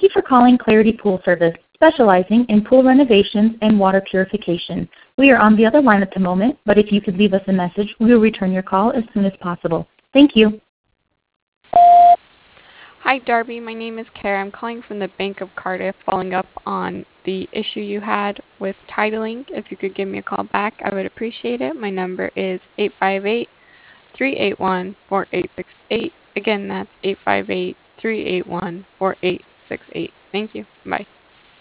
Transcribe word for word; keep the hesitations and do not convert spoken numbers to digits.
you for calling Clarity Pool Service, specializing in pool renovations and water purification. We are on the other line at the moment, but if you could leave us a message, we will return your call as soon as possible. Thank you. Hi, Darby. My name is Kara. I'm calling from the Bank of Cardiff, following up on the issue you had with titling. If you could give me a call back, I would appreciate it. My number is eight five eight, three eight one, four eight six eight. Again, that's eight five eight, three eight one, four eight six eight. Thank you. Bye.